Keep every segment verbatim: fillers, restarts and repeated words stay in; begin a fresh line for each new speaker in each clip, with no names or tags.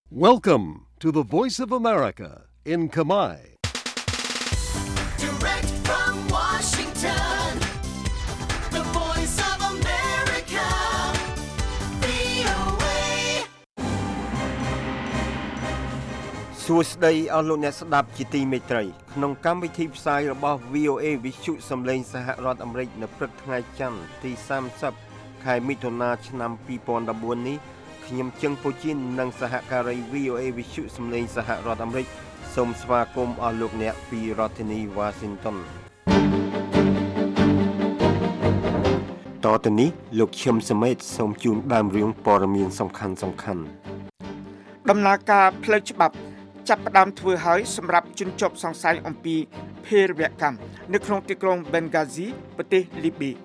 Welcome to the Voice of America in Khmer.
Direct from Washington, the Voice of America, វី អូ เอ
សួស្តីអស់លោកអ្នកស្ដាប់ជាទីមេត្រីក្នុងកម្មវិធីផ្សាយរបស់ វី អូ เอ វិទ្យុសំឡេងសហរដ្ឋអាមេរិកនៅព្រឹកថ្ងៃច័ន្ទទីសាមសិបខែមិថុនាឆ្នាំពីរពាន់ដប់បួននេះខ្ញុំជឹងពូជីននិងសហការី វី អូ เอ វិទ្យុសំឡេងសហរដ្ឋអាមេរិកសូមស្វាគមន៍អស់លោកអ្នកពីរដ្ឋធានី Washington តទៅនេះលោកឈឹមសមេតសូមជូនដើមរឿងព័ត៌មានសំខាន់សំខាន់
ដំណើរការផ្លូវច្បាប់ចាប់ផ្ដើមធ្វើហើយសម្រាប់ជនជាប់សង្ស័យអំពីភេរវកម្មនៅក្នុងទីក្រុង Benghazi ប្រទេសលីប៊ី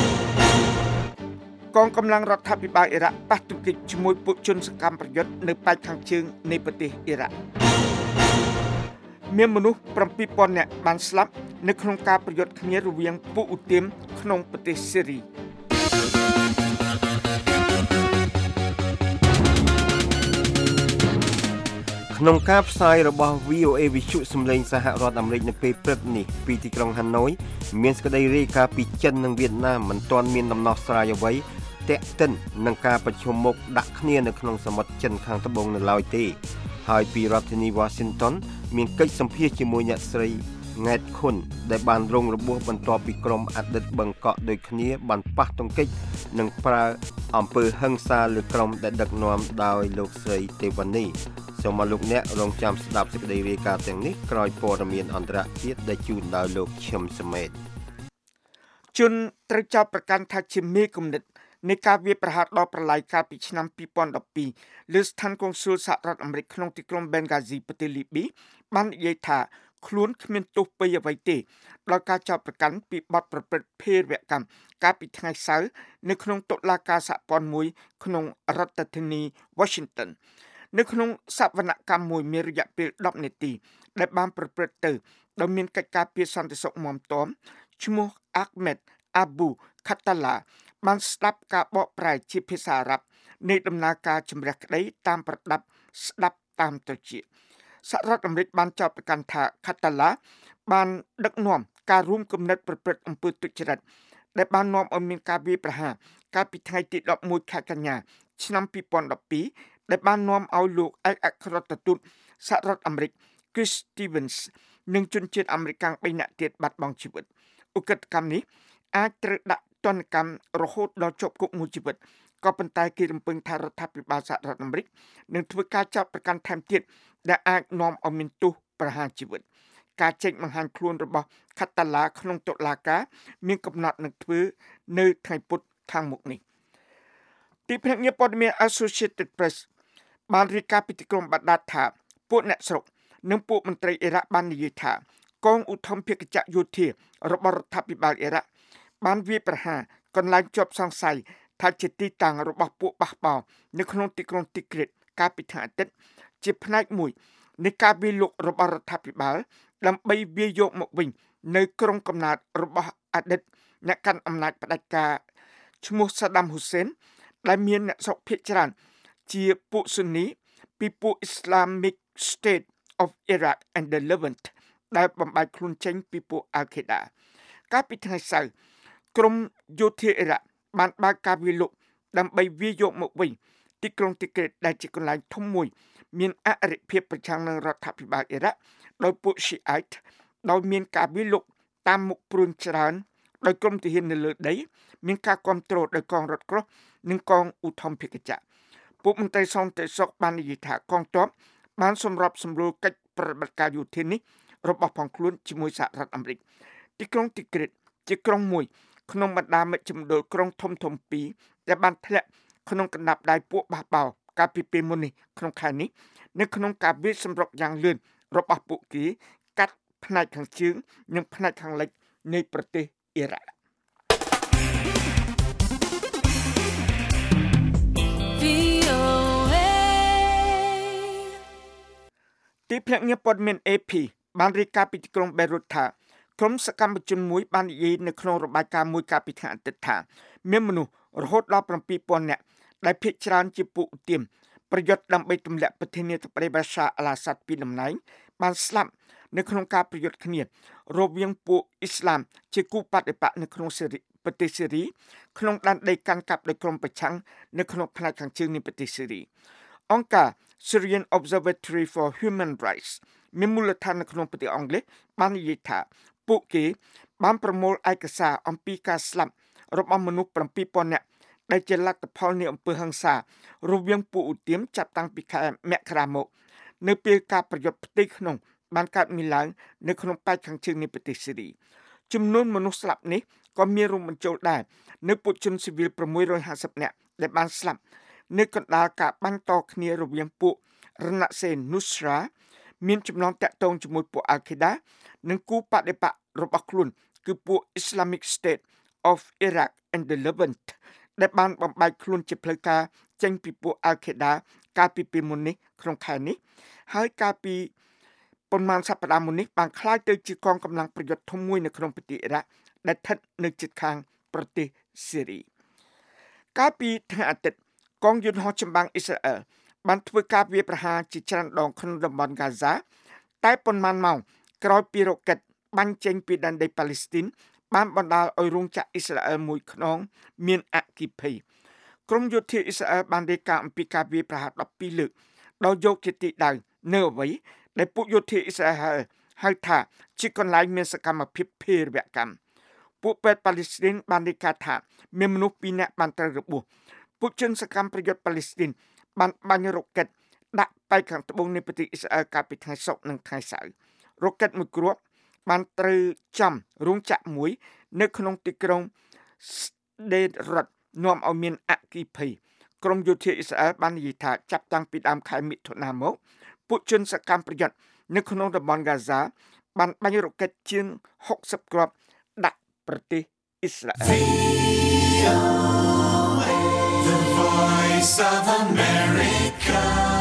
កងកម្លាំងរដ្ឋាភិបាលអ៊ីរ៉ាក់ប៉ះទង្គិចជាមួយពួកជនសកម្មប្រយុទ្ធនៅប៉ែកខាងជើងនៃប្រទេសអ៊ីរ៉ាក់មានមនុស្សប្រាំពីរពាន់នាក់បានស្លាប់នៅក្នុងការប្រយុទ្ធគ្នារវាងពួកឧទាមក្នុងប្រទេសសេរី
ក្នុងការផ្សាយរបស់ វី អូ เอ វិទ្យុសំឡេងសហរដ្ឋអាមេរិកនៅពេលព្រឹកនេះពីទីក្រុងហាណូយមានសេចក្តីរាយការណ៍ពីចិននិងវៀតណាមមិនទាន់មានដំណោះស្រាយអ្វីទាក់ទិននឹងការប្រជុំមុខដាក់គ្នានៅក្នុងសមុទ្រចិនខាងត្បូងនៅឡើយទេហើយពីរដ្ឋធានី Washington មានកិច្ចសម្ភាសជាមួយអ្នកស្រីង៉ែតខុនដែលបានរងរបួសបន្ទាប់ពីក្រុមអតីតបឹងកក់ដូចគ្នាបានប៉ះទង្គិចនិងប្រើអំពើហិង្សាលើក្រុមដែលដឹកនាំដោយលោកស្រីទេវ៉ានីសូមឲ្យលោកអ្នករងចាំស្ដាប់សេចក្តីរាយការណ៍ទាំងនេះក្រោយព័ត៌មានអន្តរជាតិដែលជូនដោយលោកឈឹមសមេត
ជនត្រូវចោទប្រកាន់ថាជាមេគំនិតនៃការវាយប្រហារដល់ប្រឡាយកាលពីឆ្នាំពីរពាន់ដប់ពីរលើស្ថានកុងស៊ុលសហរដ្ឋអាមេរិកក្នុងទីក្រុង Benghazi ប្រទេសលីប៊ីបាននិយាយថាខ្លួនគ្មានទោសពីអ្វីទេដោយការចោទប្រកាន់ពីបទប្រព្រឹត្តភេរវកម្មកាលពីថ្ងៃសៅរ៍នៅក្នុងតុលាការសហព័ន្ធមួយក្នុងរដ្ឋធានី Washington នៅក្នុងសវនកម្មមួយមានរយៈពេលដប់នាទីដែលបានប្រព្រឹត្តទៅដោយមានកិច្ចការពារសន្តិសុខមាំទាំឈ្មោះ Ahmed Abu Khattala បានស្ដាប់ការបកប្រែជាភាសាអារ៉ាប់នៃដំណើរការជំរះក្តីតាមប្រដាប់ស្ដាប់តាមត្រចៀកសហរដ្ឋអាមេរិកបានចោទប្រកាន់ថា Khattala បានដឹកនាំការរួមគំនិតប្រព្រឹត្តអំពើទុច្ចរិតដែលបាននាំឲ្យមានការវាយប្រហារកាលពីថ្ងៃទីដប់មួយខែកញ្ញាឆ្នាំពីរពាន់ដប់ពីរដែលបាននាំឲ្យលោកឯកអគ្គរដ្ឋទូតសហរដ្ឋអាមេរិក Chris Stevens និងជនជាតិអាមេរិកបីនាក់ទៀតបាត់បង់ជីវិតឧក្រិដ្ឋកម្មនេះអាចត្រូវដាក់ទណ្ឌកម្មរហូតដល់ជាប់គុកមួយជីវិតក៏ប៉ុន្តែគេរំពឹងថារដ្ឋាភិបាលសហរដ្ឋអាមេរិកនឹងធ្វើការចោទប្រកាន់ថែមទៀតដែលអាចនាំឲ្យមានទោសប្រហារជីវិតការចេញបង្ហាញខ្លួនរបស់ Khattala ក្នុងតុលាការមានកំណត់នឹងធ្វើនៅថ្ងៃពុធខាងមុខនេះទីភ្នាក់ងារព័ត៌មាន Associated Press បានរាយការណ៍ពីទីក្រុងបាដាដថាពួកអ្នកស្រុកនិងពួកមន្ត្រីអ៊ីរ៉ាក់បាននិយាយថាកងឧទ្ធម្ភាគចក្រយោធារបស់រដ្ឋាភិបាលអ៊ីរ៉ាក់បានវាយប្រហារកន្លែងជាប់សង្ស័យថាជាទីតាំងរបស់ពួកបះបោរនៅក្នុងទីក្រុងទីក្រេតកាលពីថ្ងៃអាទិត្យជាផ្នែកមួយនៃការវាយលុករបស់រដ្ឋាភិបាលដើម្បីវាយយកមកវិញនៅក្រុងកំណើតរបស់អតីតអ្នកកាន់អំណាចផ្ដាច់ការឈ្មោះ Saddam Hussein ដែលមានអ្នកស្រុកភាគច្រើនជាពួកស៊ុននីពីពួក Islamic State of Iraq and the Levant ដែលបំបែកខ្លួនចេញពីពួក Al-Qaeda កាលពីថ្ងៃសៅរ៍ក្រុមយោធាអ៊ីរ៉ាក់បានបើកការវាយលុកដើម្បីវាយយកមកវិញទីក្រុងទីក្រេតដែលជាកន្លែងធំមួយមានអរិភាពប្រឆាំងនឹងរដ្ឋាភិបាលអ៊ីរ៉ាក់ដោយពួក Shiite ដោយមានការវាយលុកតាមមុខព្រួញច្រើនដោយក្រុមទាហាននៅលើដីមានការគ្រប់គ្រងដោយកងរថក្រោះនិងកងឧទ្ធម្ភាគចក្រពួកមន្ត្រីសន្តិសុខបាននិយាយថាកងទ័ពបានសម្របសម្រួលកិច្ចប្រតិបត្តិការយោធានេះរបស់ផងខ្លួនជាមួយសហរដ្ឋអាមេរិកទីក្រុងទីក្រេតជាក្រុងមួយក្នុងបណ្ដាមជ្ឈមណ្ឌលក្រុងធំធំពីរដែលបានធ្លាក់ក្នុងកណ្ដាប់ដៃពួកបះបោរកាលពីពេលមុននេះក្នុងខែនេះនៅក្នុងការវាយសម្រុកយ៉ាងលឿនរបស់ពួកគេកាត់ផ្នែកខាងជើងនិងផ្នែកខាងលិចនៃប្រទេសអ៊ីរ៉ាក់
វី អូ เอ
ទីភ្នាក់ងារព័ត៌មាន เอ พี បានរាយការណ៍ពីទីក្រុងបេរុតថាក្រុមសកម្មជនមួយបាននិយាយនៅក្នុងរបាយការណ៍មួយកាលពីថ្ងៃអាទិត្យថាមានមនុស្សរហូតដល់ប្រាំពីរពាន់នាក់ដែលភាគច្រើនជាពួកឧទាម បប្រយុទ្ធដើម្បីទម្លាក់ប្រធានាធិបតីបាសាអាឡាសាត់ពីតំណែងបានស្លាប់នៅក្នុងការប្រយុទ្ធគ្នារវាងពួកអ៊ីស្លាមជាគូបដិបកនៅក្នុងសេរីប្រទេសសេរីក្នុងដែនដីកាន់កាប់ដោយក្រុមប្រឆាំងនៅក្នុងផ្នែកខាងជើងនៃប្រទេសសេរីអង្គការ Syrian Observatory for Human Rights មានមូលដ្ឋាននៅក្នុងប្រទេសអង់គ្លេសបាននិយាយថាពួកគេបានប្រមូលឯកសារអំពីការស្លាប់របស់មនុស្សseven thousandនាក់ដែលជាលទ្ធផលនៃអំពើហិង្សារវាងពួកឧទាមចាប់តាំងពីខែមករាមកនៅពេលការប្រយុទ្ធផ្ទៃក្នុងបានកើតមានឡើងនៅក្នុងប៉ែកខាងជើងនៃប្រទេសសេរីចំនួនមនុស្សស្លាប់នេះក៏មានរួមបញ្ចូលដែរនៅពួកជនស៊ីវិលsix hundred fiftyនាក់ដែលបានស្លាប់នៅកណ្ដាលការបាញ់តគ្នារវាងពួករណសេន Nusra មានចំណងតាក់ទងជាមួយពួក Al-Qaeda និងគូបដិបករបស់ខ្លួនគឺពួក Islamic State of Iraq and the Levant ដែលបានបំបែកខ្លួនជាផ្លូវការចេញពីពួក Al-Qaeda កាលពីពេលមុននេះក្នុងខែនេះហើយកាលពីប៉ុន្មានសប្តាហ៍មុននេះបានក្លាយទៅជាកងកម្លាំងប្រយុទ្ធធំមួយនៅក្នុងប្រទេសអ៊ីរ៉ាក់ដែលស្ថិតនៅជិតខាងប្រទេសសេរីកាលពីថ្ងៃអាទិត្យកងយន្តហោះចម្បាំងអ៊ីស្រាអែលបានធ្វើការវាយប្រហារជាច្រើនដងក្នុងតំបន់ហ្គាហ្សាតែប៉ុន្មានម៉ោងក្រោយពីរ៉ុកែតបាញ់ចេញពីដែនដីប៉ាឡេស្ទីនបានបណ្ដាលឲ្យរោងចក្រអ៊ីស្រាអែលមួយខ្នងមានអគ្គិភ័យក្រុមយោធាអ៊ីស្រាអែលបានរាយការណ៍អំពីការវាយប្រហារtwelveលើកដោយយកជាទីដៅនៅអ្វីដែលពួកយោធាអ៊ីស្រាអែលហៅថាជាកន្លែងមានសកម្មភាពភេរវកម្មពួកពេទ្យប៉ាឡេស្ទីនបានរាយការណ៍ថាមានមនុស្សtwoនាក់បានត្រូវរបួសពួកជនសកម្មប្រយុទ្ធប៉ាឡេស្ទីនបានបាញ់រ៉ុកែតដាក់ប៉ែកខាងត្បូងនៃប្រទេសអ៊ីស្រាអែលកាលពីថ្ងៃសុក្រនិងថ្ងៃសៅរ៍រ៉ុកែតមួយគ្រាប់បានត្រូវចំរោងចក្រមួយនៅក្នុងទីក្រុង Sderot នាំឲ្យមានអគ្គិភ័យក្រុមយោធាអ៊ីស្រាអែលបាននិយាយថាចាប់តាំងពីដើមខែមិថុនាមកពួកជនសកម្មប្រយុទ្ធនៅក្នុងតំបន់ហ្គាហ្សាបានបាញ់រ៉ុកែតជាងsixtyគ្រាប់ដាក់ប្រទេសអ៊ីស្រាអែល
The Voice of America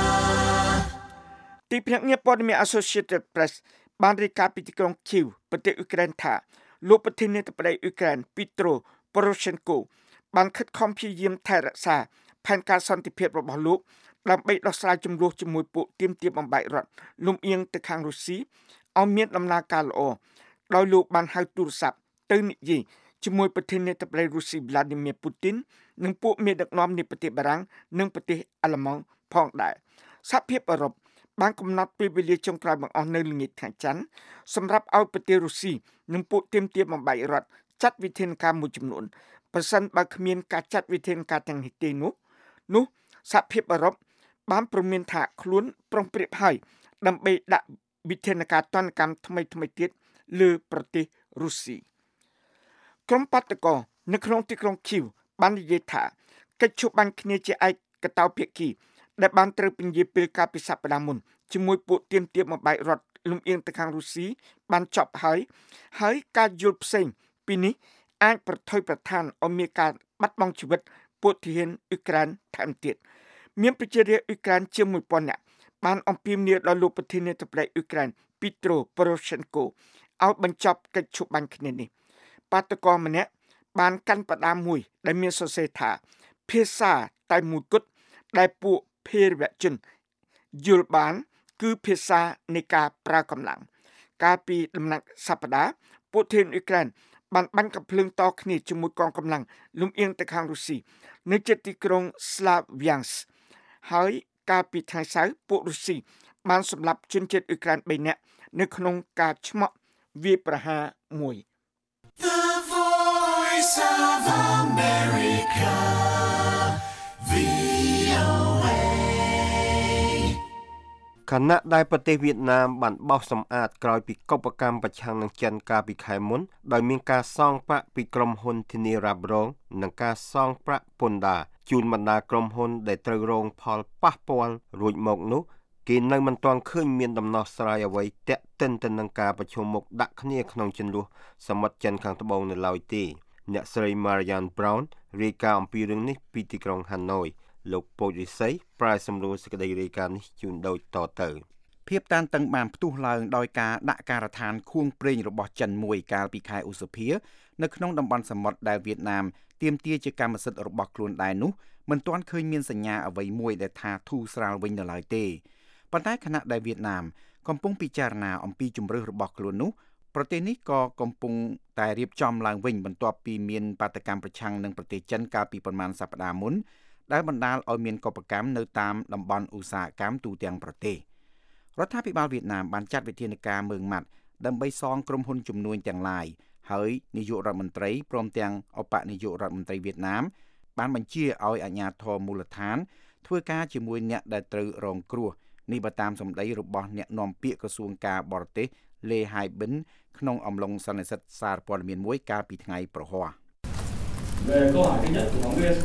ទីភ្នាក់ងារព័ត៌មាន Associated Press បានរាយការណ៍ពីទីក្រុង Kyiv ប្រទេសអ៊ុយក្រែនថាលោកប្រធានាធិបតីអ៊ុយក្រែន Petro Poroshenko បានខិតខំព្យាយាមថែរក្សាផែនការសន្តិភាពរបស់លោកដើម្បីដោះស្រាយជម្លោះជាមួយពួកទាមទារបំបែករដ្ឋលំអៀងទៅខាងរុស្ស៊ីឲ្យមានដំណើរការល្អដោយលោកបានហៅទូរស័ព្ទទៅនិយាយជាមួយប្រធានាធិបតីរុស្ស៊ី Vladimir Putin និងពួកមេដឹកនាំនៃប្រទេសបារាំងនិងប្រទេសអាល្លឺម៉ង់ផងដែរសហភាពអឺរ៉ុបបានកំណត់ពេលវេលាចុងក្រោយបង្អស់នៅល្ងាចថ្ងៃច័ន្ទសម្រាប់ឲ្យប្រទេសរុស្ស៊ីនិងពួកទាមទារបំបែករដ្ឋចាត់វិធានការមួយចំនួនប្រសិនបើគ្មានការចាត់វិធានការទាំងនេះទេនោះនោះសហភាពអឺរ៉ុបបានព្រមានថាខ្លួនប្រុងប្រៀបហើយដើម្បីដាក់វិធានការទណ្ឌកម្មថ្មីថ្មីទៀតលើប្រទេសរុស្ស៊ីក្រុមបាតកោនៅក្នុងទីក្រុង Kyiv បាននិយាយថាកិច្ចជួបបាញ់គ្នាជាឯកតោភាគីដែលបានត្រូវពន្យាពេលកាលពីសប្តាហ៍មុនជាមួយពួកទាមទារបំបែករដ្ឋលំអៀងទៅខាងរុស្ស៊ីបានចប់ហើយហើយការយល់ផ្សេងពីនេះអាចប្រថុយប្រឋានឲ្យមានការបាត់បង់ជីវិតពួកទាហានអ៊ុយក្រែនថែមទៀតមានប្រជារាស្ត្រអ៊ុយក្រែនជាងone thousandនាក់បានអំពាវនាវដល់លោកប្រធានាធិបតីអ៊ុយក្រែន Petro Poroshenko ឲ្យបញ្ចប់កិច្ចជួបបាញ់គ្នានេះបាតកោម្នាក់បានកាន់ផ្ដាមមួយដែលមានសរសេរថាភាសាតែមួយគត់ដែលពួកភេរវជនយល់បានគឺភាសានៃការប្រើកម្លាំងកាលពីដំណាក់សប្តាហ៍ពួកទាហានអ៊ុយក្រែនបានបាញ់កាំភ្លើងតគ្នាជាមួយកងកម្លាំងលំអៀងទៅខាងរុស្ស៊ីនៅជិតទីក្រុង Slavyansk ហើយកាលពីថ្ងៃសៅរ៍ពួករុស្ស៊ីបានសម្លាប់ជនជាតិអ៊ុយក្រែនthreeនាក់នៅក្នុងការឆ្មក់វាយប្រហារមួយ
The Voice of America វី អូ เอ
ខណៈដែលប្រទេសវៀតណាមបានបោសសម្អាតក្រោយពីកុបកម្មប្រឆាំងនឹងចិនកាលពីខែមុនដោយមានការសងប្រាក់ពីក្រុមហ៊ុនធានារ៉ាប់រងនិងការសងប្រាក់ពន្ធដារជូនបណ្ដាក្រុមហ៊ុនដែលត្រូវរងផលប៉ះពាល់រួចមកនោះគេនៅមិនទាន់ឃើញមានដំណោះស្រាយអ្វីទាក់ទិនទៅនឹងការប្រជុំមុខដាក់គ្នាក្នុងជម្លោះសមុទ្រចិនខាងត្បូងនៅឡើយទេអ្នកស្រី Marian Brown រាយការណ៍អំពីរឿងនេះពីទីក្រុង Hanoi លោកពូចរិស័យប្រាយសម្រួលសេចក្តីរាយការណ៍នេះជូនដូចតទៅ
ភាពតានតឹងបានផ្ទុះឡើងដោយការដាក់ការដ្ឋានខួងប្រេងរបស់ចិនមួយកាលពីខែឧសភានៅក្នុងតំបន់សមុទ្រដែលវៀតណាមទាមទារជាកម្មសិទ្ធិរបស់ខ្លួនដែរនោះមិនទាន់ឃើញមានសញ្ញាអ្វីមួយដែលថាធូរស្រាលវិញនៅឡើយទេប៉ុន្តែខណៈដែលវៀតណាមកំពុងពិចារណាអំពីជំរឿសរបស់ខ្លួននោះប្រទេសនេះក៏កំពុងតែរៀបចំឡើងវិញបន្ទាប់ពីមានបាតកម្មប្រឆាំងនឹងប្រទេសចិនកាលពីប្រមាណសប្តាហ៍មុនដែលបណ្ដាលឲ្យមានកុបកម្មនៅតាមតំបន់ឧស្សាហកម្មទូទាំងប្រទេសរដ្ឋាភិបាលវៀតណាមបានចាត់វិធានការមើងម៉ាត់ដើម្បីសងក្រុមហ៊ុនជំនួញទាំងឡាយហើយនាយករដ្ឋមន្ត្រីព្រមទាំងឧបនាយករដ្ឋមន្ត្រីវៀតណាមបានបញ្ជាឲ្យអាជ្ញាធរមូលដ្ឋានធ្វើការជាមួយអ្នកដែលត្រូវរងគ្រោះនេះបើតាមសម្ដីរបស់អ្នកនាំពាក្យក្រសួងការបរទេសលេហៃប៊ិនក្នុងអំឡុងសន្និសីទសារព័ត៌មានមួយកាលពីថ្ងៃប្រហ័ស
Về câu hỏi thứ nhất của phóng viên,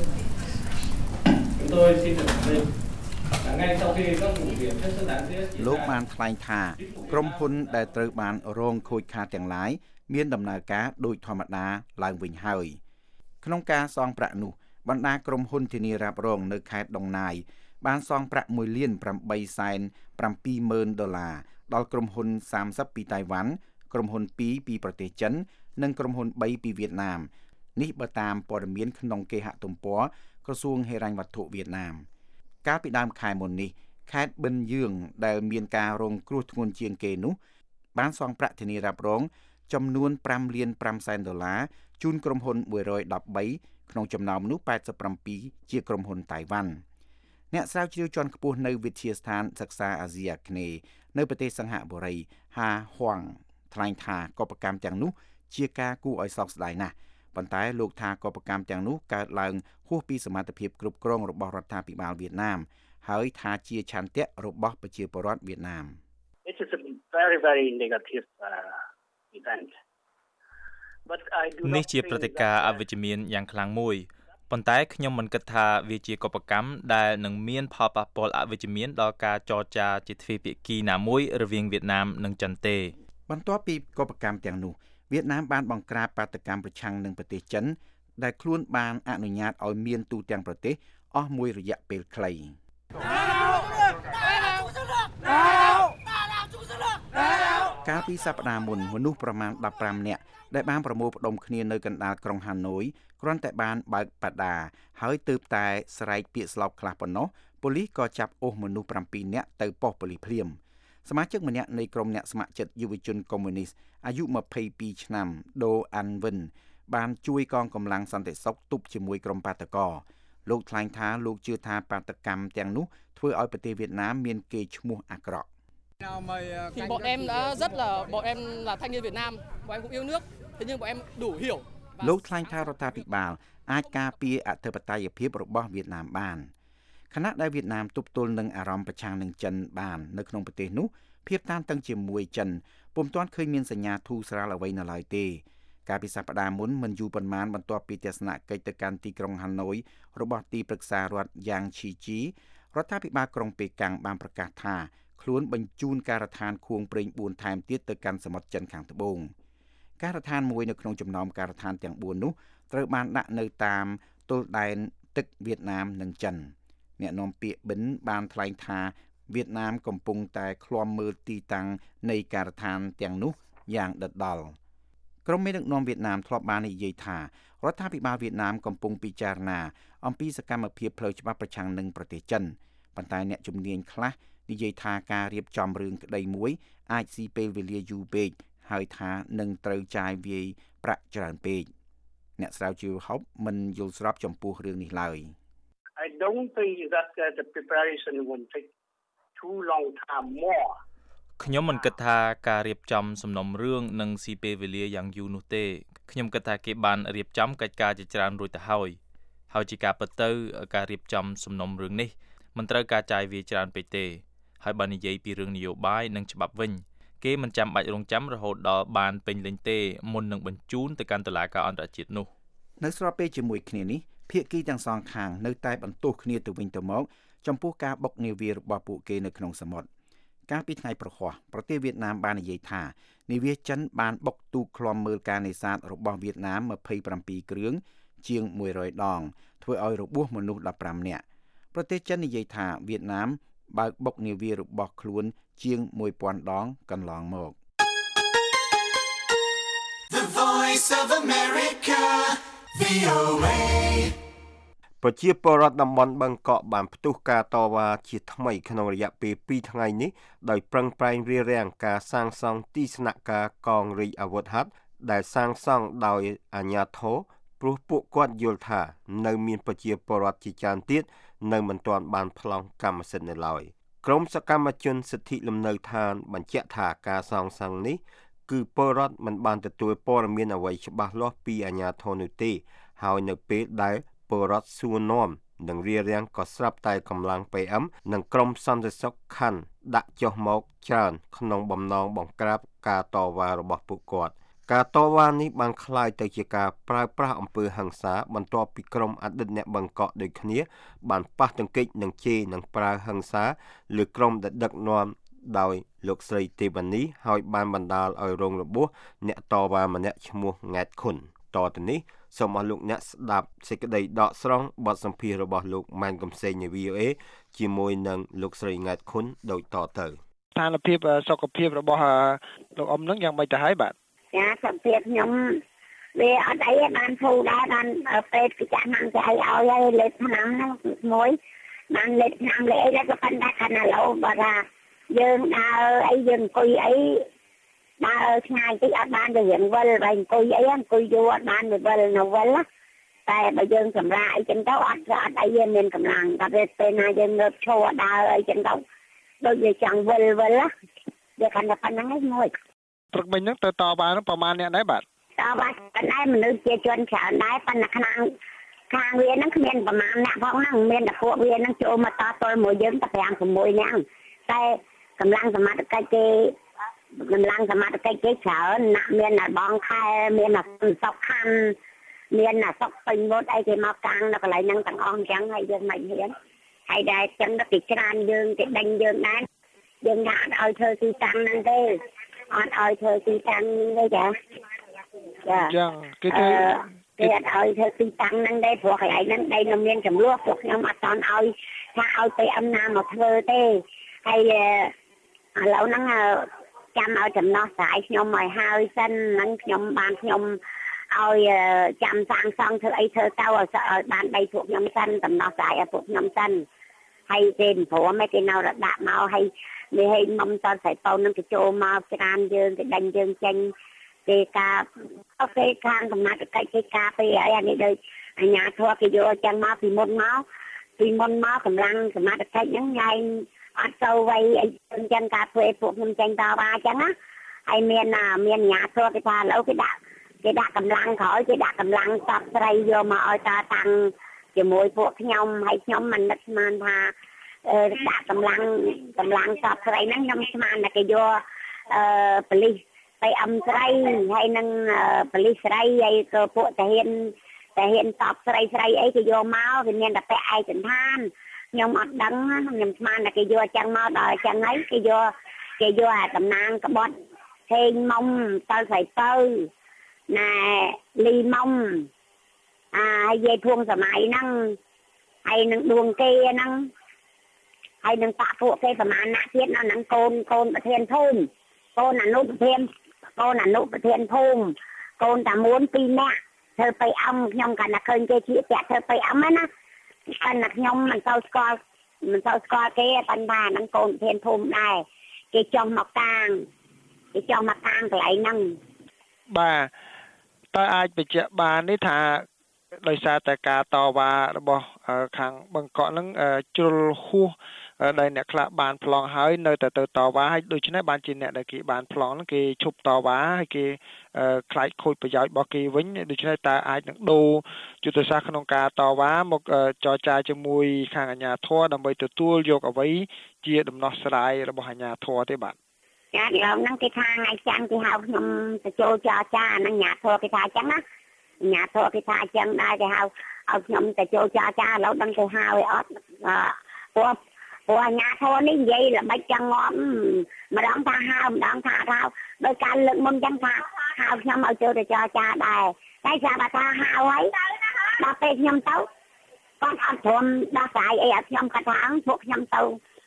chúng tôi xin được khẳng định là ngay sau khi các vụ việc hết sức đáng tiếc
លោកបានថ្លែងថាក្រុមហ៊ុនដែលត្រូវបានរងខូចខាតទាំងឡាយមានដំណើរការដោយធម្មតាឡើងវិញហើយក្នុងការសងប្រាក់នោះបណ្ដាក្រុមហ៊ុនធានារ៉ាប់រងនៅខេត្តដុងណាយបានសងប្រាក់មួយលានប្រាំបីសែនប្រាំពីរម៉ឺនដុល្លារដល់ក្រុមហ៊ុនសាមសិបពីតៃវ៉ាន់ក្រុមហ៊ុនពីរពីប្រទេសចិននិងក្រុមហ៊ុនបីពីវៀតណាមនេះបើតាមព័ត៌មានក្នុងគេហទំព័រក្រសួងហិរញ្ញវត្ថុវៀតណាមកាលពីដើមខែមុននេះខេត្តប៊ិនយឿងដែលមានការរងគ្រោះធ្ងន់ជាងគេនោះបានសងប្រាក់ធានារ៉ាប់រងចំនួនប្រាំលានប្រាំសែនដុល្លារជូនក្រុមហ៊ុនមួយរយដប់បីក្នុងចំណោមនោះแปดสิบเจ็ดជាក្រុមហ៊ុនតៃវ៉ាន់អ្នកស្រាវជ្រាវជាន់ខ្ពស់នៅវិទ្យាស្ថានសិក្សាអាស៊ីអាគ្នេយ៍នៅប្រទេសសិង្ហបុរីហាហួងថ្លែងថាកុបកម្មទាំងនោះជាការគួរឲ្យសោកស្ដាយណាស់ប៉ុន្តែលោកថាកុបកម្មទាំងនោះកើតឡើងហួសពីសមត្ថភាពគ្រប់គ្រងរបស់រដ្ឋាភិបាលវៀតណាមហើយថាជាឆន្ទៈរបស់ប្រជាពលរដ្ឋវៀតណាម
It is a very very negative uh, event. But I do
នេះជាព្រឹត្តិការណ៍អវិជ្ជមានយ៉ាងខ្លាំងមួយប៉ុន្តែខ្ញុំមិនគិតថាវាជាកុបកម្មដែលនឹងមានផលប៉ះពាល់អវិជ្ជមានដល់ការចរចាជាទ្វេភាគីណាមួយរវាងវៀតណាមនិងចិនទេ
បន្ទាប់ពីកុបកម្មទាំងនោះវៀតណាមបានបង្ក្រាបបាតកម្មប្រឆាំងនឹងប្រទេសចិនដែលខ្លួនបានអនុញ្ញាតឲ្យមានទូទាំងប្រទេសអស់មួយរយៈពេលខ្លីកាលពីសប្តាហ៍មុនមនុស្សប្រមាណដប់ប្រាំនាក់ដែលបានប្រមូលផ្ដុំគ្នានៅកណ្ដាលក្រុងហាណូយគ្រាន់តែបានបើកបដាហើយទើបតែស្រែកពាក្យស្លោកខ្លះប៉ុណ្ណោះប៉ូលីសក៏ចាប់អូសមនុស្សប្រាំពីរនាក់ទៅប៉ុស្តិ៍ប៉ូលីសភ្លាមសមាជិកម្នាក់នៃក្រុមអ្នកស្ម័គ្រចិត្តយុវជនកុម្មុយនីសអាយុម្ភៃពីរឆ្នាំដូអាន់វិនបានជួយកងកម្លាំងសន្តិសុខទប់ជាមួយក្រុមបាតកោលោកថ្លែងថាលោកជឿថាបាតកម្មទាំងនោះធ្វើឲ្យប្រទេសវៀតណាមមានកេរ្តិ៍ឈ្មោះអាក្រក់
Thì bọn em đã rất là bọn em là thanh niên Việt Nam, bọn em cũng yêu nước, thế nhưng bọn em đủ hiểu.
លោកថ្លែងថារដ្ឋាភិបាលអាចការពារអធិបតេយ្យភាពរបស់វៀតណាមបានខណៈដែលវៀតណាមទប់ទល់នឹងអារម្មណ៍ប្រឆាំងនឹងចិនបាននៅក្នុងប្រទេសនោះភាពតានតឹងជាមួយចិនពុំទាន់ឃើញមានសញ្ញាធូរស្រាលអ្វីនៅឡើយទេកាលពីសប្តាហ៍មុនមិនយូរប៉ុន្មានបន្ទាប់ពីទស្សនកិច្ចទៅកាន់ទីក្រុងហាណូយរបស់ទីប្រឹក្សារដ្ឋយ៉ាងឈីជីរដ្ឋាភិបាលក្រុងប៉េកាំងបានប្រកាសថាខ្លួនបញ្ជូនការដ្ឋានខួងប្រេងបួនថែមទៀតទៅកាន់សមុទ្រចិនខាងត្បូងការដ្ឋានមួយនៅក្នុងចំណោមការដ្ឋានទាំងបួននោះត្រូវបានដាក់នៅតាមទល់ដែនទឹកវៀតណាមនិងចិនអ្នកនាំពាក្យប៊ិនបានថ្លែងថាវៀតណាមកំពុងតែឃ្លាំមើលទីតាំងនៃការដ្ឋានទាំងនោះយ៉ាងដិតដល់ក្រុមមេដឹកនាំវៀតណាមធ្លាប់បាននិយាយថារដ្ឋាភិបាលវៀតណាមកំពុងពិចារណាអំពីសកម្មភាពផ្លូវច្បាប់ប្រឆាំងនឹងប្រទេសចិនប៉ុន្តែអ្នកជំនាញខ្លះនិយាយថាការរៀបចំរឿងក្តីមួយអាចស៊ីពេលវេលាយូរពេកហើយថានឹងត្រូវចាយវាយប្រាក់ច្រើនពេកអ្នកស្រាវជ្រាវហុបមិនយល់ស្របចំពោះរឿងនេះឡើយ
I don't think that uh, the preparation will take too long time more
ខ្ញុំមិនគិតថាការរៀបចំសំណុំរឿងនឹងស៊ីពេលវេលាយ៉ាងយូរនោះទេខ្ញុំគិតថាគេបានរៀបចំកិច្ចការជាច្រើនរួចទៅហើយហើយជាការពិតទៅការរៀបចំសំណុំរឿងនេះមិនត្រូវការចាយវាយច្រើនពេកទេហើយបើនិយាយពីរឿងនយោបាយនិងច្បាប់វិញគេមិនចាំបាច់រងចាំរហូតដល់បានពេញលេញទេមុននឹងបញ្ជូនទៅកាន់តុលាការអន្តរជាតិនោះ
នៅស្របពេលជាមួយគ្នានេះភាគីទាំងសងខាងនៅតែបន្ទោសគ្នាទៅវិញទៅមកចំពោះការបុកនាវារបស់ពួកគេនៅក្នុងសមុទ្រកាលពីថ្ងៃប្រហ័សប្រទេសវៀតណាមបាននិយាយថានាវាចិនបានបុកទូកឃ្លាំមើលការនេសាទរបស់វៀតណាមម្ភៃប្រាំពីរគ្រឿងជាងមួយរយដងធ្វើឲ្យរបួសមនុស្សដប់ប្រាំនាក់ប្រទេសចិននិយាយថាវៀតណាមបើកបុកនាវារបស់ខ្លួនជាងមួយពាន់ដងកន្លងមក
The Voice of America វី អូ เอ
ប្រជាពលរដ្ឋតំបន់បឹងកក់បានផ្ទុះការតវ៉ាជាថ្មីក្នុងរយៈពេលពីរថ្ងៃនេះដោយប្រឹងប្រែងរារាំងការសាងសង់ទីស្នាក់ការកងរាជអាវុធហត្ថដែលសាងសង់ដោយអាជ្ញាធរព្រោះពួកគាត់យល់ថានៅមានប្រជាពលរដ្ឋជាច្រើនទៀតនៅមិនទាន់បានប្លង់កម្មសិទ្ធិនៅឡើយក្រមសកម្មជនសិទ្ធិលំនៅឋានបញ្ជាក់ថាការសាងសង់នេះគឺពលរដ្ឋមិនបានទទួលព័ត៌មានអ្វីច្បាស់លាស់ពីអាជ្ញាធរនោះទេហើយនៅពេលដែលពលរដ្ឋសួរនាំនិងរារាំងក៏ស្រាប់តែកម្លាំង ពី អឹម និងក្រុមសន្តិសុខខណ្ឌដាក់ចុះមកច្រើនក្នុងបំណងបង្ក្រាបការតវ៉ារបស់ពួកគាត់ការតវ៉ានេះបានคล้ายទៅជាការប្រើប្រាស់អំពើហិង្សាបន្ទាប់ពីក្រុមអតីតអ្នកបង្កក់ដូចគ្នាបានប៉ះទង្គិចនឹងជេរនិងប្រើហិង្សាលើក្រុមដែលដឹកនាំដោយលោកស្រីទេវនីហើយបានបណ្ដាលឲ្យរងរបួសអ្នកតវ៉ាម្នាក់ឈ្មោះង៉ែតខុនតទៅនេះសូមអរលោកអ្នកស្ដាប់សេចក្តីដកស្រង់បទសម្ភាសន៍របស់លោកម៉ែនកំសែងនៃ វី អូ เอ ជាមួយនឹងលោកស្រីង៉ែតខុនដូចតទៅ
ស្ថានភាពសុខភាពរបស់លោកអ៊ំនឹងយ៉ាងម៉េចទៅហើយបាទ
ចាសុខភាពខ្ញុំវាអត់អីបានធូរដែរបានពេទ្យគេចាក់ណាំគេឲ្យឲ្យលេបថ្នាំហ្នឹងមួយបានលេបថ្នាំលេអីដែរក៏ប៉ុន្តែខណៈលោបើថាយើងដើរអីយើងអង្គុយអីដើរឆ្ងាយតិចអត់បានទៅរៀងវិលបើអង្គុយអីអង្គុយយូរអត់បានវិលនៅវិលតែបើយើងសម្រាកអីចឹងទៅអត់អត់អីយើងមានកម្លាំងតែពេលណាយើងងើបឈរដើរអីចឹងទៅដូចវាចង់វិលវិលវាកាន់តែប៉ុណ្្នឹងឯងមួយ
ព្រឹកមិញហ្នឹងទៅតវ៉ាហ្នឹងប្រហែលអ្នកដែរបាទ
តវ៉ាប៉ុន្តែមនុស្សជាជនច្រើនដែរប៉ុន្តែខាងខាងវាហ្នឹងគ្មានប្រហែលអ្នកផងហ្នឹងមានតែពួកវាហ្នឹងចូលមកតទល់មួយយើងតែប្រាំ 6នាក់តែកម្លាំងសមត្ថកិច្ចគេកម្លាំងសមត្ថកិច្ចគេច្រើនណាក់មានតែបងខែមានតែសុកខណ្ឌមានតែសុកពេញវត្តអីគេមកកាំងនៅកន្លែងហ្នឹងទាំងអស់អញ្ចឹងហើយយើងមិនហ៊ានហើយដែរចឹងទៅគេច្រានយើងគេដេញយើងដែរយើងថាអត់ឲ្យធ្វើទីតាំងហ្នឹងទេអត់ឲ្យធ្វើទីតាំងទេចា
ចាចឹងគេធ្វើ
គេអត់ឲ្យធ្វើទីតាំងហ្នឹងទេព្រោះកន្លែងហ្នឹងដីនៅមានចំនួនពួកខ្ញុំអត់តន់ឲ្យថាឲ្យទៅអំណាមកធ្វើទេហើយឥឡូវហ្នឹងចាំឲ្យចំណោះស្រាយខ្ញុំឲ្យហើយសិនហ្នឹងខ្ញុំបានខ្ញុំឲ្យចាំសាងសង់ធ្វើអីធ្វើទៅឲ្យបានដីពួកខ្ញុំសិនចំណោះស្រាយឲ្យពួកខ្ញុំសិនហើយគេព្រមគេនៅរដាក់មកហើយវាឲ្យមុំតស្រីប៉ូននឹងគេចូលមកច្រានយើងគេដេញយើងចេញគេការអូខេខាងកំណត់កិច្ចគេការពីអីអានេះដូចអាញាធរគេយកចឹងមកពីមុនមកពីមុនមកកម្លាំងសមត្ថកិច្ចហ្នឹងញ៉ៃអត់ទៅវៃអីចឹងការធ្វើឲ្យពួកខ្ញុំចេញតវ៉ាចឹងណាហើយមានមានអាញាធរគេថាឥឡូវគេដាក់គេដាក់កម្លាំងក្រោយគេដាក់កម្លាំងសពស្រីយកមកឲ្យតតាំងជាមួយពួកខ្ញុំហើយខ្ញុំមិននឹកស្មានថាដាក់កម្លាំងកម្លាំងសពស្រីហ្នឹងខ្ញុំស្មានតែគេយកអឺប៉ូលីសទៅអឹមស្រីហើយនឹងប៉ូលីសស្រីហើយក៏ពួកតាហ៊ានតាហ៊ានសពស្រីស្រីអីគេយកមកវាមានតែពាក់ឯកសណ្ឋានខ្ញុំអត់ដឹងខ្ញុំស្មានតែគេយកចឹងមកដល់ចឹងហើយគេយកគេយកអាតំណាងក្បត់ហេងមុំតើស្រីពៅណែលីមុំអាយាយភួងសម័យហ្នឹងហើយនឹងដួងគេហ្នឹងហើយនឹងបាក់ពួកគេប្រហែលណាទៀតនៅនឹងកូនកូនប្រធានភូមិកូនអនុប្រធានកូនអនុប្រធានភូមិកូនតាមួនពីរនាក់ធ្វើបៃអំខ្ញុំកាន់តែឃើញគេជាពាក់ធ្វើបៃអំហ្នឹងណាកាន់តែខ្ញុំមិនសូវស្គាល់មិនសូវស្គាល់គេប៉ុន្តែនឹងកូនប្រធានភូមិដែរគេចង់មកកាងគេចង់មកកាងកន្លែងហ្នឹង
បាទតើអាចបញ្ជាក់បាននេះថាដោយសារតែការតវ៉ារបស់ខាងបឹងកក់ហ្នឹងជ្រុលហួសដែលអ្នកខ្លះបានប្លង់ហើយនៅតែទៅតវ៉ាហើយដូច្នេះបានជាអ្នកដែលគេបានប្លង់ហ្នឹងគេឈប់តវ៉ាហើយគេខ្លាចខូចប្រយោជន៍របស់គេវិញដូច្នេះតើអាចនឹងដូរយុទ្ធសាស្ត្រក្នុងការតវ៉ាមកចរចាជាមួយខាងអាជ្ញាធរដើម្បីទទួលយកអ្វីជាដំណោះស្រាយរបស់អាជ្ញាធរទេបាទ
ចាឥឡូវហ្នឹងគេថាថ្ងៃច័ន្ទគេហៅខ្ញុំទៅចូលចរចាអាជ្ញាធរគេថាអញ្ចឹងណាអាជ្ញាធរគេថាអញ្ចឹងដែរគេហៅឲ្យខ្ញុំទៅចូលចរចាឥឡូវដឹងគេហៅឲ្យអត់ព្រោះព្រោះអាជ្ញាធរនេះនិយាយល្បិចចឹងងាប់ម្ដងថាហៅម្ដងថាហៅដោយការលើកមុនចឹងថាហៅខ្ញុំឲ្យចូលទៅចរចាដែរតែចាំថាហៅហើយដល់ពេលខ្ញុំទៅគាត់អត់ព្រមដោះស្រាយអីឲ្យខ្ញុំគាត់ថាពួកខ្ញុំទៅ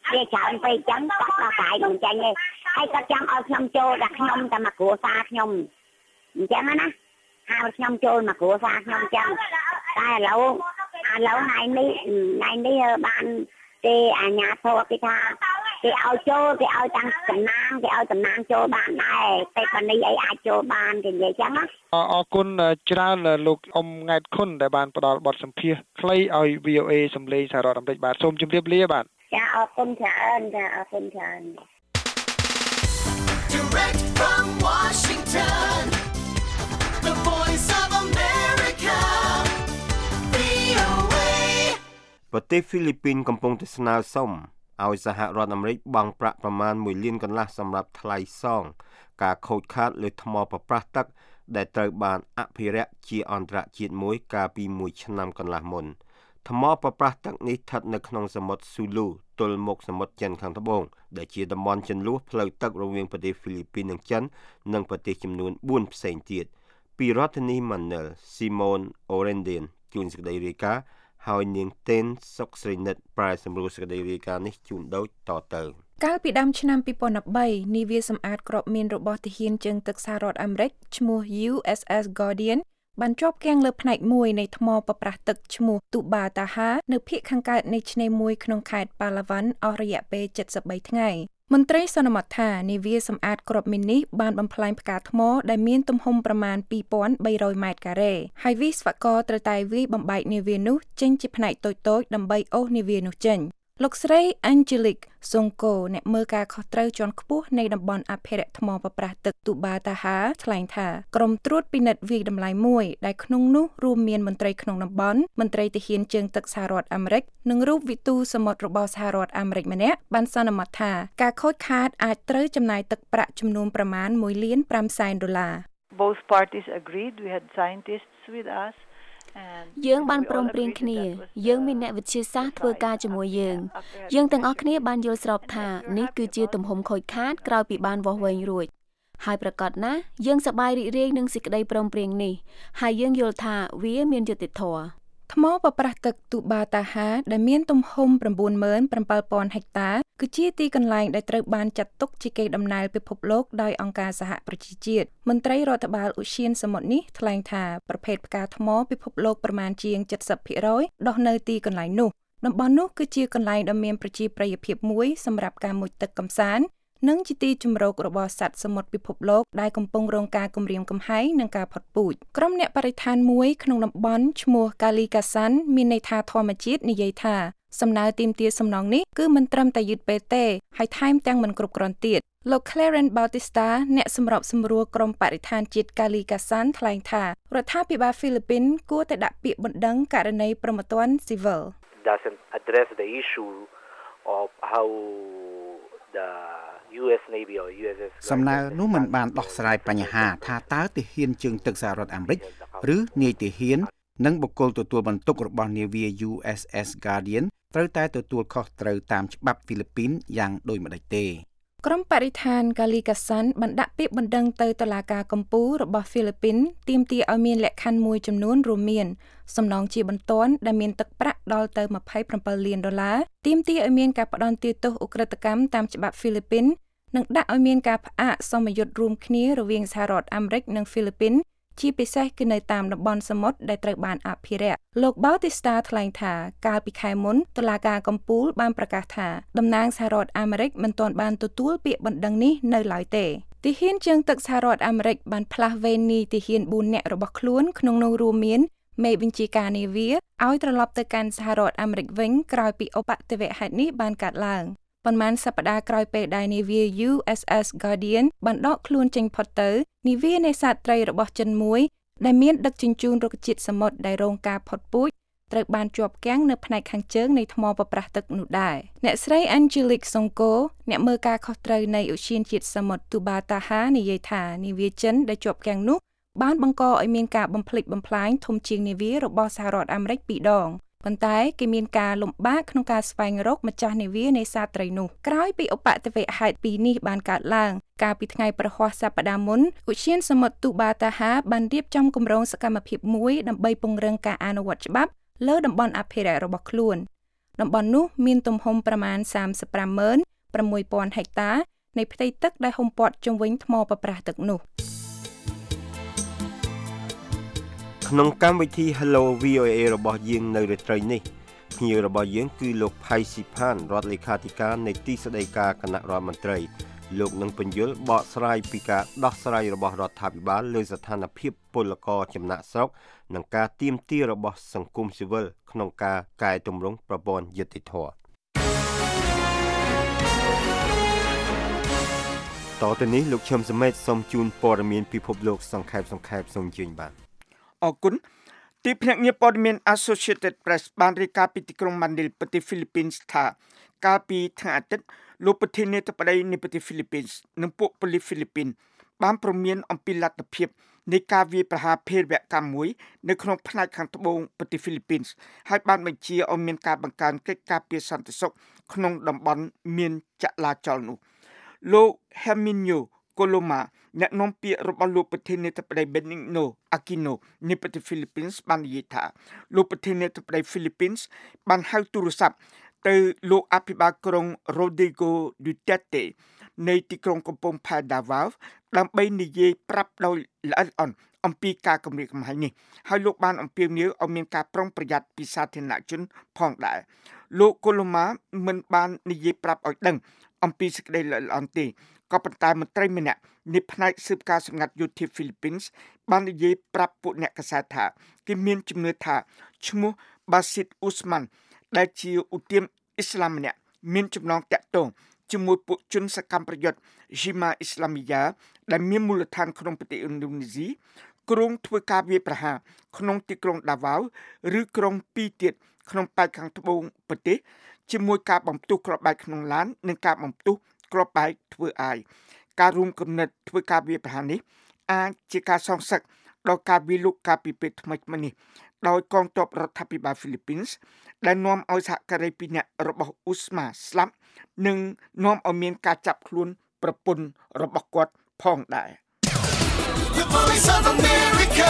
វាច្រើនពេកចឹងគាត់ដល់កាយនឹងចាញ់ឯងហើយគាត់ចង់ឲ្យខ្ញុំចូលដាក់ខ្ញុំតែមកគ្រួសារខ្ញុំអញ្ចឹងណាហៅខ្ញុំចូលមកគ្រួសារខ្ញុំចឹងតែឥឡូវឥឡូវថ្ងៃនេះថ្ងៃនេះបានគេអាញាធរគេថាគេឲ្យចូលគេឲ្យតាំងតំណាងគេឲ្យតំណាងចូលបានដែរតែប៉ានេះអីអាចចូលបានគេនិយាយចឹងណា
អរគុណច្រើនលោកអ៊ំង៉ែតខុនដែលបានផ្ដល់បទសម្ភាសន៍ខ្លីឲ្យ វី អូ เอ សំឡេងសហរដ្ឋអាមេរិកបាទសូមជម្រាបលាបាទ
ចាអរគុណច្រើនចាអរគុណច្រើន
Direct from Washington The Voice of America វី អូ เอ
ប្រទេសហ្វីលីពីនកំពុងតែស្នើសុំឲ្យសហរដ្ឋអាមេរិកបង់ប្រាក់ប្រមាណមួយលានកន្លះសម្រាប់ថ្លៃសងការខូចខាតលើថ្មប្រប្រាស់ទឹកដែលត្រូវបានអភិរក្សជាអន្តរជាតិមួយកាលពីមួយឆ្នាំកន្លះមុនថ្មប្រប្រាស់ទឹកនេះស្ថិតនៅក្នុងសមុទ្រស៊ូលូទល់មុខសមុទ្រចិនខាងត្បូងដែលជាតំបន់ជន្លោះផ្លូវទឹករវាងប្រទេសហ្វីលីពីននិងចិននិងប្រទេសចំនួនបួនផ្សេងទៀតពីរដ្ឋធានីម៉ាណែលស៊ីម៉ូនអូរ៉េនឌៀនជួនសេចក្តីរាយការណ៍ហើយនាងតេនសុកស្រីនិតប្រែសម្រួលសេចក្តីរាយការណ៍នេះជូនដូចតទៅ
កាលពីដើមឆ្នាំពីរពាន់ដប់បីនាវាសម្អាតគ្រាប់មីនរបស់ទាហានជើងទឹកសហរដ្ឋអាមេរិកឈ្មោះ យូ អេស អេស Guardian បានជាប់គាំងលើផ្នែកមួយនៃថ្មប្រប្រាស់ទឹកឈ្មោះ Tuba Taha នៅភាគខាងកើតនៃឆ្នេរមួយក្នុងខេត្ត Palawan អស់រយៈពេលเจ็ดสิบបីថ្ងៃមន្ត្រីសន្មតថានាវាសម្អាតគ្រាប់មីននេះបានបំផ្លាញផ្កាថ្មដែលមានទំហំប្រមាណពីរពាន់បីរយម៉ែត្រការ៉េហើយវិស្វករត្រូវតែវាយបំបែកនាវានោះចេញជាផ្នែកតូចៗដើម្បីអូសនាវានោះចេញលោកស្រី Angelique Sonko អ្នកមើលការខុសត្រូវជាន់ខ្ពស់នៃតំបន់អភិរក្សថ្មប្រប្រាស់ទឹក Tuba Taha ថ្លែងថាក្រុមត្រួតពិនិត្យវាយតម្លៃមួយដែលក្នុងនោះរួមមានមន្ត្រីក្នុងតំបន់មន្ត្រីទាហានជើងទឹកសហរដ្ឋអាមេរិកនិងរូបវិទូសមុទ្ររបស់សហរដ្ឋអាមេរិកម្នាក់បានសន្មតថាការខូចខាតអាចត្រូវចំណាយទឹកប្រាក់ចំនួនប្រមាណមួយលានប្រាំសែនដុល្លារ
Both parties agreed we had scientists with us
យើងបានព្រមព្រៀងគ្នាយើងមានអ្នកវិទ្យាសាស្ត្រធ្វើការជាមួយយើងយើងទាំងអស់គ្នាបានយល់ស្របថានេះគឺជាទំហំខូចខាតក្រោយពីបានវាស់វែងរួចហើយប្រកាសណាស់យើងសប្បាយរីករាយនឹងសេចក្តីព្រមព្រៀងនេះហើយយើងយល់ថាវាមានយុត្តិធម៌ថ្មប្រប្រាស់ទឹក Tuba Taha ដែលមានទំហំ៩ម៉ឺនប្រាំពាន់ហិកតាគឺជាទីកន្លែងដែលត្រូវបានចាត់ទុកជាកេរដំណែលពិភពលោកដោយអង្គការសហប្រជាជាតិមន្ត្រីរដ្ឋបាលឧទ្យានសមុទ្រនេះថ្លែងថាប្រភេទផ្កាថ្មពិភពលោកប្រមាណជាងเจ็ดสิบភាគរយដុះនៅទីកន្លែងនោះតំបន់នោះគឺជាកន្លែងដ៏មានប្រជាប្រិយភាពមួយសម្រាប់ការមុជទឹកកម្សាន្តនិងជាទីជម្រករបស់សត្វសមុទ្រពិភពលោកដែលកំពុងរងការគំរាមកំហែងនិងការផុតពូជក្រុមអ្នកបរិស្ថានមួយក្នុងតំបន់ឈ្មោះ Kali Kasan មានន័យថាធម្មជាតិនិយាយថាសំណើទាមទារសំណងនេះគឺមិនត្រឹមតែយឺតពេលទេហើយថែមទាំងមិនគ្រប់គ្រាន់ទៀតលោក Clarence Bautista អ្នកសម្របសម្រួលក្រុមបរិស្ថានជាតិ Kali Kasan ថ្លែងថារដ្ឋាភិបាលហ្វីលីពីនគួរតែដាក់ពាក្យបណ្ដឹងករណីប្រមទ័នស៊ីវិល
doesn't address the issue of how theยู เอส Navy or ยู เอส เอส
សំណើនោះមិនបានដោះស្រាយបញ្ហាថាតើទាហានជើងទឹកសហរដ្ឋអាមេរិកឬនាយទាហាននិងបុគ្គលទទួលបន្ទុករបស់នាវា យូ អេស អេស Guardian ត្រូវតែទទួលខុសត្រូវតាមច្បាប់ហ្វីលីពីនយ៉ាងដូចម្តេចទេក្រុមបរិស្ថាន Kali Kasan បានដាក់ពាក្យបណ្ដឹងទៅតុលាការកំពូលរបស់ហ្វីលីពីនទាមទារឲ្យមានលក្ខខណ្ឌមួយចំនួនរួមមានសំណងជាបន្ទាន់ដែលមានទឹកប្រាក់ដល់ទៅម្ភៃប្រាំលានដុល្លារទាមទារឲ្យមានការផ្ដន្ទាទោសឧក្រិដ្ឋកម្មតាមច្បាប់ហ្វីលីពីននិងដាក់ឲ្យមានការផ្អាកសមយុទ្ធរួមគ្នារវាងសហរដ្ឋអាមេរិកនិងហ្វីលីពីនជាពិសេសគឺនៅតាមតំបន់សមុទ្រដែលត្រូវបានអភិរក្សលោក Bautista ថ្លែងថាកាលពីខែមុនតុលាការកំពូលបានប្រកាសថាតំណាងសហរដ្ឋអាមេរិកមិនទាន់បានទទួលពាក្យបណ្ដឹងនេះនៅឡើយទេទាហានជើងទឹកសហរដ្ឋអាមេរិកបានផ្លាស់វេននីទាហានបួននាក់របស់ខ្លួនក្នុងនោះរួមមានមេបញ្ជាការនាវាឲ្យត្រឡប់ទៅកាន់សហរដ្ឋអាមេរិកវិញក្រោយពីឧបទ្ទវហេតុនេះបានកើតឡើងប៉ុន្មានសប្តាហ៍ក្រោយពេលដែលនាវា យូ អេស អេស Guardian បានដកខ្លួនចេញផុតទៅនាវានេសាទត្រីរបស់ចិនមួយដែលមានដឹកជញ្ជូនរុក្ខជាតិសមុទ្រដែលរងការផុតពូជត្រូវបានជាប់គាំងនៅផ្នែកខាងជើងនៃថ្មប្រប្រាស់ទឹកនោះដែរអ្នកស្រី Angelique Sonko អ្នកមើលការខុសត្រូវនៃឧទ្យានជាតិសមុទ្រ Tuba Taha និយាយថានាវាចិនដែលជាប់គាំងនោះបានបង្កឲ្យមានការបំផ្លិចបំផ្លាញធំជាងនាវារបស់សហរដ្ឋអាមេរិកពីរដងប៉ុន្តែគេមានការលំបាកក្នុងការស្វែងរកម្ចាស់នាវានេសាទត្រីនោះក្រោយពីឧបទ្ទវហេតុពីរនេះបានកើតឡើងកាលពីថ្ងៃប្រហ័សសប្តាហ៍មុនឧទ្យានសមុទ្រ Tuba Taha បានរៀបចំគម្រោងសកម្មភាពមួយដើម្បីពង្រឹងការអនុវត្តច្បាប់លើតំបន់អភិរក្សរបស់ខ្លួន
តំបន់នោះមានទំហំប្រមាណ សាមសិបប្រាំម៉ឺនប្រាំមួយពាន់ ហិកតានៃផ្ទៃទឹកដែលហ៊ុំព័ទ្ធជុំវិញថ្មប្រប្រាស់ទឹកនោះ
ក្នុងកម្មវិធី Hello វី អូ เอ របស់យើងនៅរាត្រីនេះភ្ញៀវរបស់យើងគឺលោកផៃស៊ីផានរដ្ឋលេខាធិការនៃទីស្តីការគណៈរដ្ឋមន្ត្រីលោកនឹងពន្យល់បកស្រាយពីការដោះស្រាយរបស់រដ្ឋាភិបាលលើស្ថានភាពពលករចំណាក់ស្រុកនិងការទាមទាររបស់សង្គមស៊ីវិលក្នុងការកែតម្រង់ប្រព័ន្ធយុត្តិធម៌តទៅនេះលោកឈឹមសមេតសូមជូនព័ត៌មានពិភពលោកសង្ខេបសង្ខេបសូមជឿនបាទ
អរគុណទីភ្នាក់ងារព័ត៌មាន Associated Press បានរាយការណ៍ពីទីក្រុង Manila ប្រទេស Philippines ថាកាលពីថ្ងៃអាទិត្យលោកប្រធានាធិបតីនៃប្រទេស Philippines និងពួកប៉ូលីស Philippines បានព្រមានអំពីលទ្ធភាពនៃការវាយប្រហារភេរវកម្មមួយនៅក្នុងផ្នែកខាងត្បូងប្រទេស Philippines ហើយបានបញ្ជាឲ្យមានការបង្កើនកិច្ចការពារសន្តិសុខក្នុងតំបន់មានចលាចលនោះលោក Herminio Coloma អ្នកនាំពាក្យរបស់លោកប្រធានាធិបតី Benigno Aquino នៃប្រទេស Philippines បាននិយាយថាលោកប្រធានាធិបតី Philippines បានហៅទូរស័ព្ទទៅលោកអភិបាលក្រុង Rodrigo Duterte នៃទីក្រុងកំពង់ផែ Davao ដើម្បីនិយាយប្រាប់ដោយល្អិតល្អន់អំពីការគម្រាមកំហែងនេះហើយលោកបានអំពាវនាវឲ្យមានការប្រុងប្រយ័ត្នពីសាធារណជនផងដែរលោក Coloma មិនបាននិយាយប្រាប់ឲ្យដឹងអំពីសេចក្តីល្អិតល្អន់ទេក៏ប៉ុន្តែមន្ត្រីម្នាក់នៃផ្នែកស៊ើបការសម្ងាត់យោធា Philippines បាននិយាយប្រាប់ពួកអ្នកកាសែតថាគេមានជំនឿថាឈ្មោះ Basit Usman ដែលជាឧទាមអ៊ីស្លាមម្នាក់មានចំណងតាក់ទងជាមួយពួកជនសកម្មប្រយុទ្ធ Jemaah Islamiyah ដែលមានមូលដ្ឋានក្នុងប្រទេសឥណ្ឌូនេស៊ីគ្រោងធ្វើការវាយប្រហារក្នុងទីក្រុង Davao ឬក្រុងពីរទៀតក្នុងប៉ែកខាងត្បូងប្រទេសជាមួយការបំផ្ទុះគ្រាប់បែកក្នុងឡាននិងការបំផ្ទុះគ្រាប់បែកធ្វើអាយការរួមគំនិតធ្វើការវាយប្រហារនេះអាចជាការសងសឹកដល់ការវាយលុកការពីពេលថ្មីៗនេះដោយកងទ័ពរដ្ឋាភិបាល Philippines ដែលនាំឲ្យសហការីពីរនាក់របស់ Usma ស្លាប់និងនាំឲ្យមានការចាប់ខ្លួនប្រពន្ធរបស់គាត់ផងដែរ
The Voice of America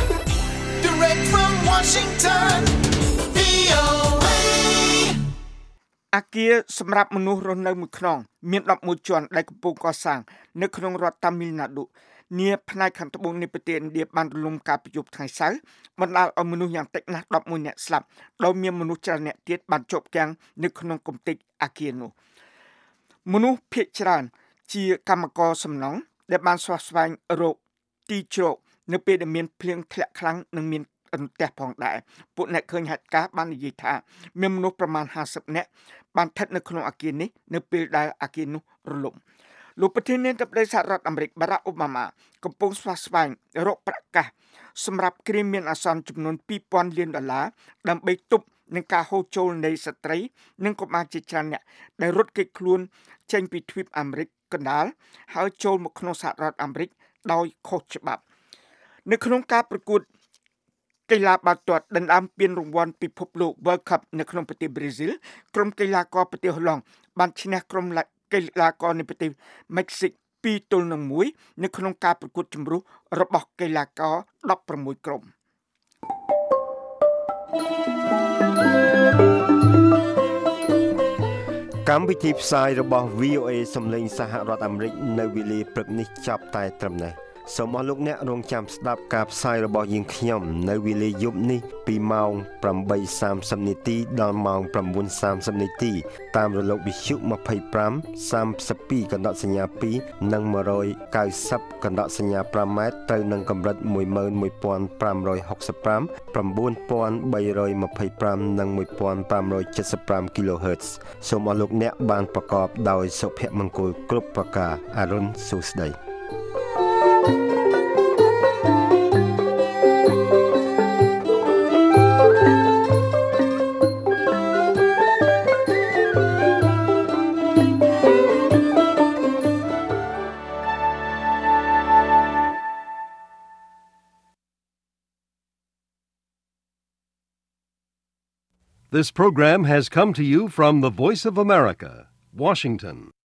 Direct from Washington វី អូ เอ
អគារសម្រាប់មនុស្សរស់នៅមួយខ្នងមានដប់មួយជាន់ដែលកំពុងកសាងនៅក្នុងរដ្ឋ Tamil Nadu នាផ្នែកខាងត្បូងនៃប្រទេសឥណ្ឌាបានរលំការប្រយុទ្ធថ្ងៃសៅរ៍បណ្ដាលឲ្យមនុស្សយ៉ាងតិចណាស់ដប់មួយនាក់ស្លាប់ដោយមានមនុស្សច្រើនអ្នកទៀតបានជាប់គាំងនៅក្នុងគំនិតអគារនោះមនុស្សភាគច្រើនជាកម្មករសំណង់ដែលបានស្វះស្វែងរកទីជ្រកនៅពេលដែលមានភ្លៀងធ្លាក់ខ្លាំងនិងមានរន្ទះផងដែរពួកអ្នកឃើញហេតុការណ៍បាននិយាយថាមានមនុស្សប្រមាណห้าสิบនាក់បានស្ថិតនៅក្នុងអគារនេះនៅពេលដែលអគារនោះរលំលោកប្រធានាធិបតីសហរដ្ឋអាមេរិក Barack Obama កំពុងស្វះស្វែងរកប្រកាសសម្រាប់គ្រាមានអាសន្នចំនួនពីរពាន់លានដុល្លារដើម្បីទប់នឹងការហូរចូលនៃស្ត្រីនិងកុមារជាច្រើនអ្នកដែលរត់គេចខ្លួនចេញពីទ្វីបអាមេរិកកណ្ដាលហើយចូលមកក្នុងសហរដ្ឋអាមេរិកដោយខុសច្បាប់នៅក្នុងការប្រកួតកីឡាបាល់ទាត់ដណ្ដើមពានរង្វាន់ពិភពលោក World Cup នៅក្នុងប្រទេសប្រេស៊ីលក្រុមកីឡាករប្រទេសហូឡង់បានឈ្នះក្រុមកីឡាករនៃប្រទេសមិចស៊ិកពីរទល់នឹងមួយនៅក្នុងការប្រកួតជម្រុះរបស់កីឡាករដប់ប្រាំមួយក្រុម
កម្មវិធីផ្សាយរបស់ វី អូ เอ សំឡេងសហរដ្ឋអាមេរិកនៅវេលាព្រឹកនេះចាប់តែត្រឹមនេះសូមអរលោកអ្នករងចាំស្ដាប់ការផ្សាយរបស់យើងខ្ញុំនៅវេលាយប់នេះពីម៉ោង ប្រាំបីសាមសិប នាទីដល់ម៉ោង ប្រាំបួនសាមសិប នាទីតាមរលកវិទ្យុ ម្ភៃប្រាំ សាមសិបពីរ កណ្ដកសញ្ញាពីរនិង một trăm chín mươi កណ្ដកសញ្ញាប្រាំម៉ែត្រត្រូវនឹងកម្រិត một một năm sáu năm 9,325 និង một nghìn năm trăm bảy mươi lăm គីឡូហឺតซ์ សូមអរលោកអ្នកបានប្រកបដោយសុភមង្គលគ្រប់ប្រការអរុនសុស្ដី
This program has come to you from the Voice of America, Washington.